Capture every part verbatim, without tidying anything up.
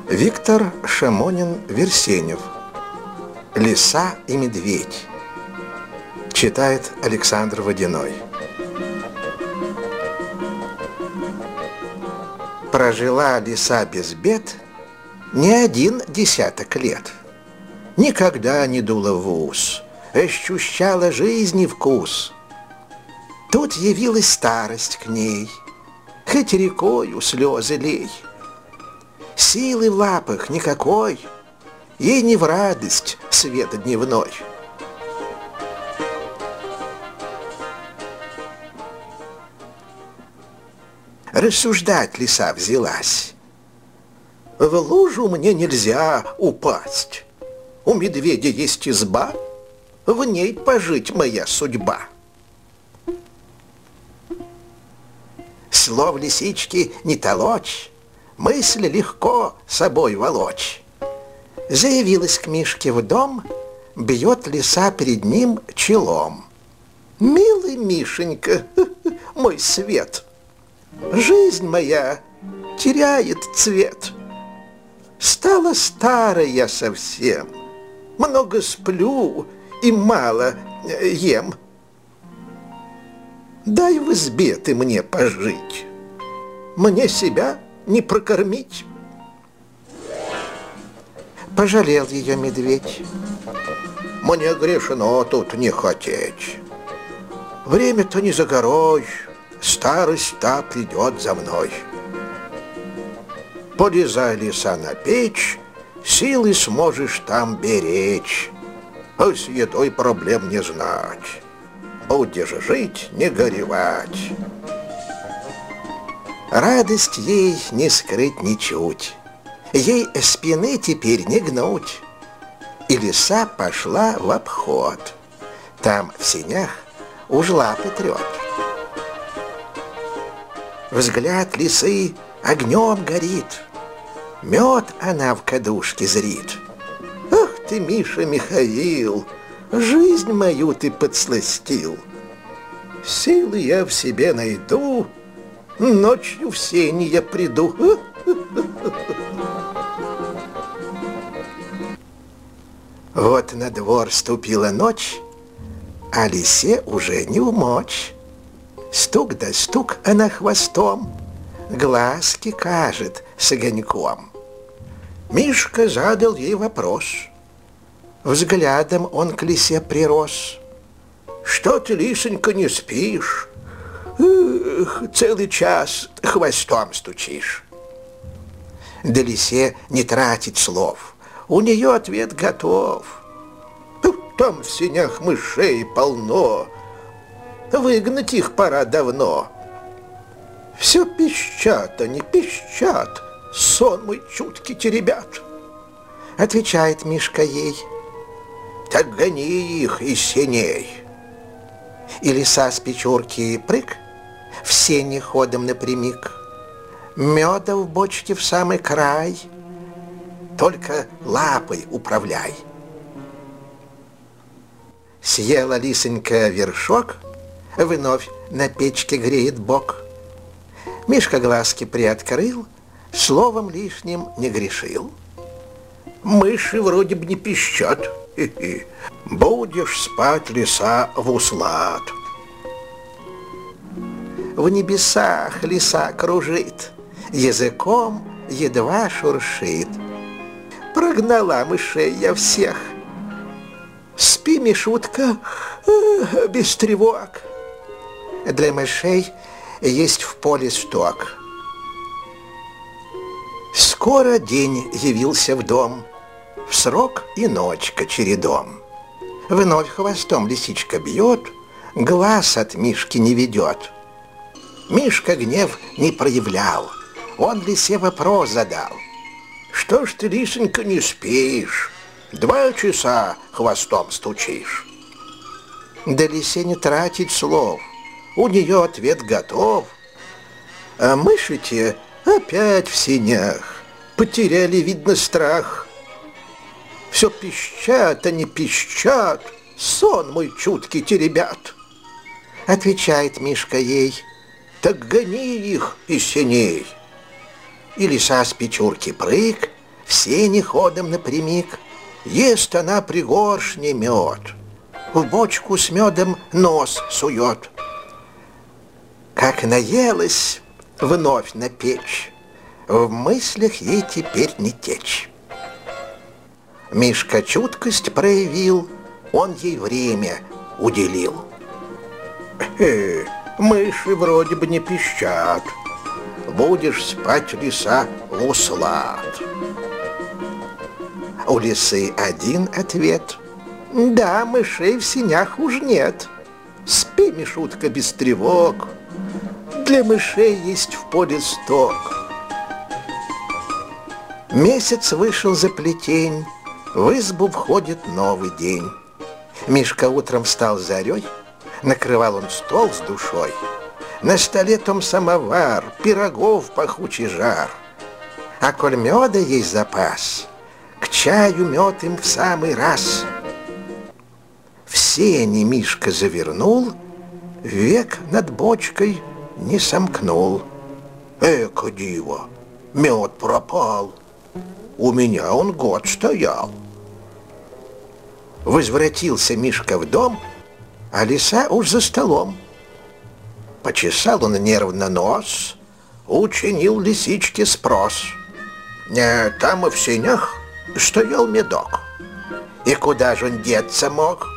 Виктор Шамонин-Версенев. «Лиса и медведь». Читает Александр Водяной. Прожила лиса без бед не один десяток лет. Никогда не дула в ус, ощущала жизни вкус. Тут явилась старость к ней, хоть рекою слезы лей. Силы в лапах никакой, ей не в радость свет дневной. Рассуждать лиса взялась. В лужу мне нельзя упасть. У медведя есть изба, в ней пожить моя судьба. Слов лисички не толочь, мысль легко собой волочь. Заявилась к Мишке в дом, бьет лиса перед ним челом. Милый Мишенька, мой свет, жизнь моя теряет цвет. Стала старая я совсем, много сплю и мало ем. Дай в избе ты мне пожить, мне себя не прокормить. Пожалел ее медведь. Мне грешно тут не хотеть. Время-то не за горой, старость та придет за мной. Полезай, лиса, на печь, силы сможешь там беречь. А с едой проблем не знать. Будешь жить, не горевать. Радость ей не скрыть ничуть, ей спины теперь не гнуть. И лиса пошла в обход. Там в сенях уж лапы трет. Взгляд лисы огнем горит, мед она в кадушке зрит. Ах ты, Миша Михаил, жизнь мою ты подсластил. Силы я в себе найду, ночью в сени я приду. Вот на двор ступила ночь, а лисе уже не умочь. Стук да стук она хвостом, глазки кажет с огоньком. Мишка задал ей вопрос. Взглядом он к лисе прирос. Что ты, лисонька, не спишь? Эх, целый час хвостом стучишь. Да лисе не тратить слов, у нее ответ готов. Там в сенях мышей полно, выгнать их пора давно. Все пищат они, пищат, сон мой чуткий теребят. Отвечает Мишка ей. Так гони их из сеней. И лиса с печурки прыг, в сени ходом напрямик. Меда в бочке в самый край, только лапой управляй. Съела лисонька вершок, вновь на печке греет бок. Мишка глазки приоткрыл, словом лишним не грешил. Мыши вроде бы не пищат. Хи-хи. Будешь спать, лиса, в услад. В небесах лиса кружит, языком едва шуршит. Прогнала мышей я всех. Спи, Мишутка, без тревог. Для мышей есть в поле сток. Скоро день явился в дом, в срок и ночка чередом. Вновь хвостом лисичка бьет, глаз от Мишки не ведет. Мишка гнев не проявлял, он лисе вопрос задал. Что ж ты, лисонька, не спишь? Два часа хвостом стучишь. Да лисе не тратить слов, у нее ответ готов. А мыши те опять в сенях, потеряли, видно, страх. Все пищат, они пищат, сон мой чуткий теребят. Отвечает Мишка ей. Так гони их из сеней. И лиса с печурки прыг, в сени ходом напрямик. Ест она пригоршни мед, в бочку с медом нос сует. Как наелась, вновь на печь, в мыслях ей теперь не течь. Мишка чуткость проявил, он ей время уделил. Э, мыши вроде бы не пищат. Будешь спать, лиса, в услад. У лисы один ответ. Да, мышей в сенях уж нет. Спи, Мишутка, без тревог. Для мышей есть в поле сток. Месяц вышел за плетень, в избу входит новый день. Мишка утром встал зарей, накрывал он стол с душой. На столе том самовар, пирогов пахучий жар. А коль меда есть запас, к чаю мед им в самый раз. В сени Мишка завернул, век над бочкой не сомкнул. Эко диво, мед пропал, у меня он год стоял. Возвратился Мишка в дом, а лиса уж за столом. Почесал он нервно нос, учинил лисичке спрос. Не, там и в сенях стоял медок. И куда же он деться мог?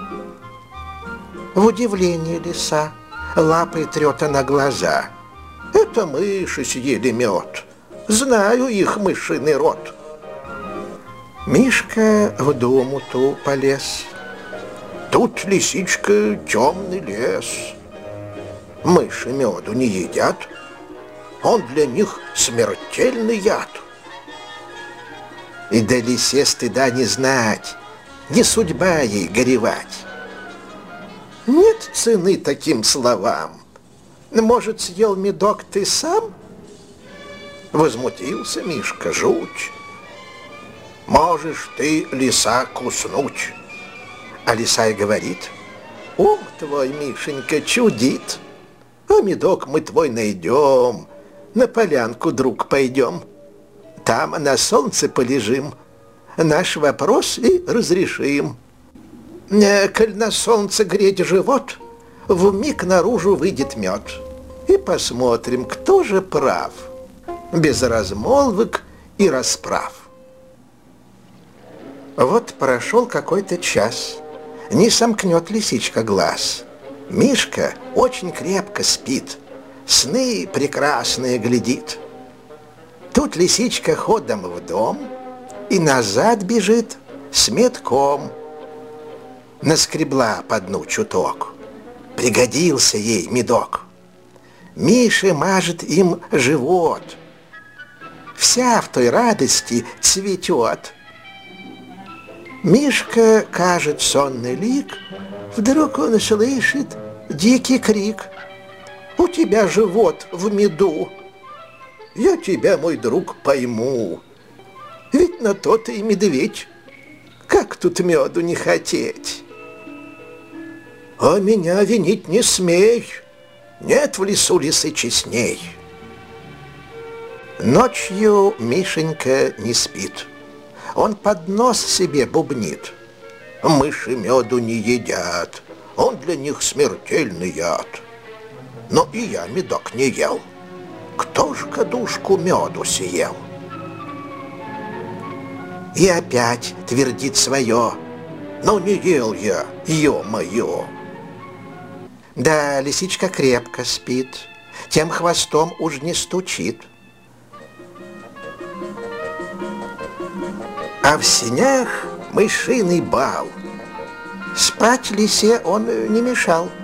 В удивлении лиса, лапой трет она глаза. Это мыши съели мед, знаю их мышиный род. Мишка в думу ту полез. Тут лисичка темный лес. Мыши меду не едят, он для них смертельный яд. И да лисе стыда не знать, не судьба ей горевать. Нет цены таким словам. Может, съел медок ты сам? Возмутился Мишка жуть. Можешь ты, лиса, куснуть. А лиса и говорит: ум твой, Мишенька, чудит. А медок мы твой найдем, на полянку, друг, пойдем. Там на солнце полежим, наш вопрос и разрешим. Коль на солнце греть живот, вмиг наружу выйдет мед. И посмотрим, кто же прав, без размолвок и расправ. Вот прошел какой-то час, не сомкнет лисичка глаз. Мишка очень крепко спит, сны прекрасные глядит. Тут лисичка ходом в дом и назад бежит с медком. Наскребла по дну чуток, пригодился ей медок. Миша мажет им живот, вся в той радости цветет. Мишка кажет сонный лик, вдруг он слышит дикий крик: у тебя живот в меду. Я тебя, мой друг, пойму, ведь на то ты и медведь. Как тут меду не хотеть? А меня винить не смей, нет в лесу лисы честней. Ночью Мишенька не спит, он под нос себе бубнит: мыши меду не едят, он для них смертельный яд. Но и я медок не ел, кто ж кадушку меду съел? И опять твердит свое: ну не ел я, ё-моё. Да, лисичка крепко спит, тем хвостом уж не стучит. А в сенях мышиный бал. Спать лисе он не мешал.